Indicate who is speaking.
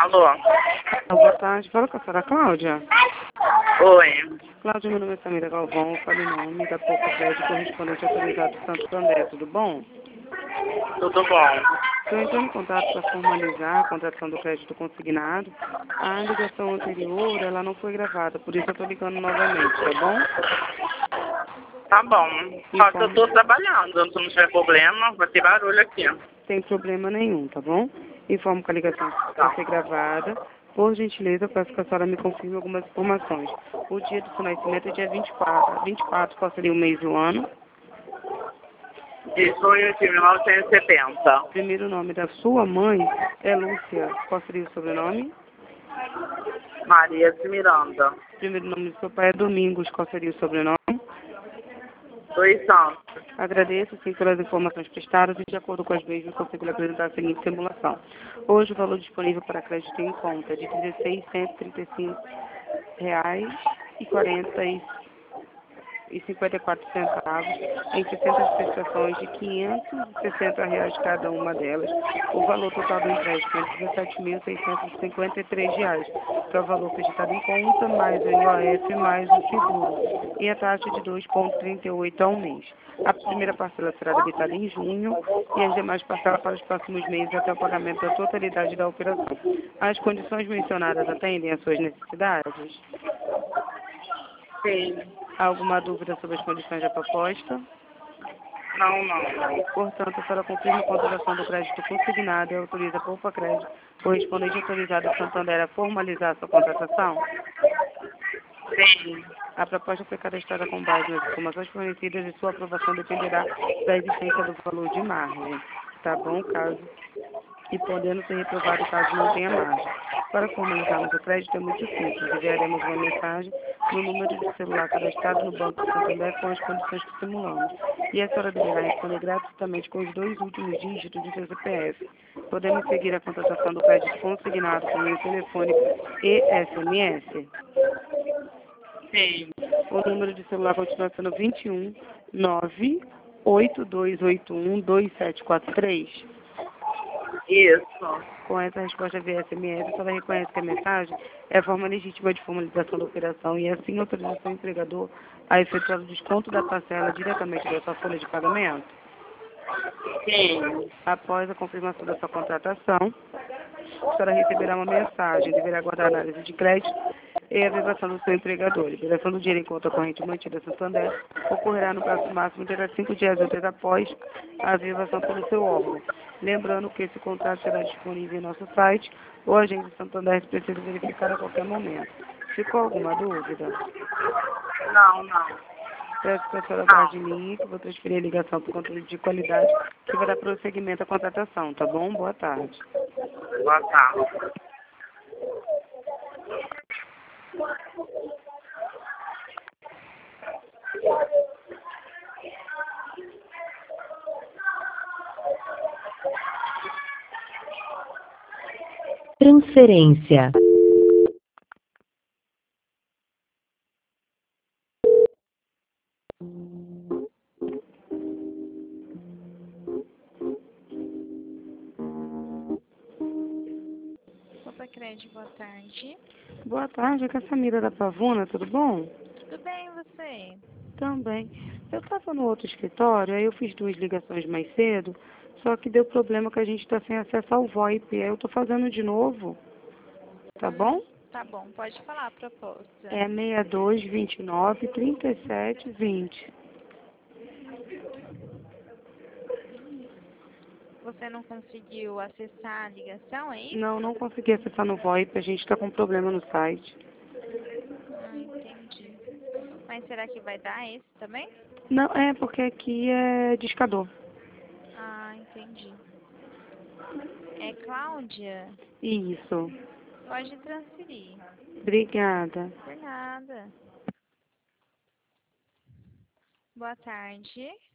Speaker 1: Alô?
Speaker 2: Boa tarde, fala com a senhora Cláudia.
Speaker 1: Oi.
Speaker 2: Cláudia, meu nome é Samira Galvão, eu falo em nome da Poupa Crédito correspondente autorizado do Santo André, tudo bom?
Speaker 1: Tudo bom?
Speaker 2: Estou entrando em contato para formalizar a contratação do crédito consignado. A ligação anterior, ela não foi gravada, por isso eu estou ligando novamente, tá bom?
Speaker 1: Tá bom. Só que eu tô trabalhando, se não tiver problema, vai ter barulho aqui.
Speaker 2: Sem problema nenhum, tá bom? Informo que a ligação vai ser gravada. Por gentileza, peço que a senhora me confirme algumas informações. O dia do seu nascimento é dia 24, qual seria o mês e o ano?
Speaker 1: De junho de 1970.
Speaker 2: Primeiro nome da sua mãe é Lúcia. Qual seria o sobrenome?
Speaker 1: Maria de Miranda.
Speaker 2: Primeiro nome do seu pai é Domingos. Qual seria o sobrenome?
Speaker 1: Dois anos.
Speaker 2: Agradeço, sim, pelas informações prestadas e, de acordo com as mesmas, consigo lhe apresentar a seguinte simulação. Hoje, o valor disponível para crédito em conta é de R$ 16.135,54 em 60 prestações de R$ 560 cada uma delas. O valor total do empréstimo é de R$ 17.653, que é o valor acreditado em conta, mais o IOF, mais o seguro, e a taxa de 2,38 ao mês. A primeira parcela será debitada em junho e as demais parcelas para os próximos meses até o pagamento da totalidade da operação. As condições mencionadas atendem às suas necessidades?
Speaker 1: Sim.
Speaker 2: Há alguma dúvida sobre as condições da proposta?
Speaker 1: Não.
Speaker 2: Portanto, a senhora confirma a contratação do crédito consignado e autoriza a Poupa Crédito, correspondente autorizado a Santander, a formalizar a sua contratação?
Speaker 1: Sim.
Speaker 2: A proposta foi cadastrada com base nas informações fornecidas e sua aprovação dependerá da existência do valor de margem. Tá bom? E podendo ser reprovado caso não tenha margem. Para formalizarmos o crédito é muito simples. Enviaremos uma mensagem no número de celular cadastrado no Banco do Santander com as condições que simulamos. E a senhora deverá responder gratuitamente com os 2 últimos dígitos do seu CPF. Podemos seguir a contratação do crédito consignado por meio telefônico e SMS.
Speaker 1: Sim.
Speaker 2: O número de celular continua sendo 21 98281 2743.
Speaker 1: Isso.
Speaker 2: Com essa resposta via SMS, a senhora reconhece que a mensagem é a forma legítima de formalização da operação e assim autoriza o empregador a efetuar o desconto da parcela diretamente da sua folha de pagamento.
Speaker 1: Sim.
Speaker 2: Após a confirmação da sua contratação, a senhora receberá uma mensagem, deverá aguardar a análise de crédito e a averbação do seu empregador. A liberação do dinheiro em conta corrente mantida Santander ocorrerá no prazo máximo de 5 dias úteis após a averbação pelo seu órgão. Lembrando que esse contrato será disponível em nosso site ou a agência Santander se precisa verificar a qualquer momento. Ficou alguma dúvida?
Speaker 1: Não.
Speaker 2: Peço que a senhora guarde em linha, que eu vou transferir a ligação para o controle de qualidade, que vai dar prosseguimento à contratação, tá bom? Boa tarde.
Speaker 1: Boa tarde.
Speaker 3: Transferência.
Speaker 4: Poupa Crédito, boa tarde.
Speaker 2: Boa tarde, aqui é a Samira da Pavuna, tudo bom?
Speaker 4: Tudo bem, e você?
Speaker 2: Também. Eu estava no outro escritório, aí eu fiz 2 ligações mais cedo, só que deu problema que a gente está sem acesso ao VoIP. Aí eu estou fazendo de novo, tá bom?
Speaker 4: Tá bom, pode falar a proposta.
Speaker 2: É 62293720.
Speaker 4: Você não conseguiu acessar a ligação, é isso?
Speaker 2: Não consegui acessar no VoIP, a gente está com problema no site.
Speaker 4: Entendi. Mas será que vai dar esse também?
Speaker 2: Não, é porque aqui é discador.
Speaker 4: Entendi. É Cláudia?
Speaker 2: Isso.
Speaker 4: Pode transferir.
Speaker 2: Obrigada.
Speaker 4: Por nada. Boa tarde.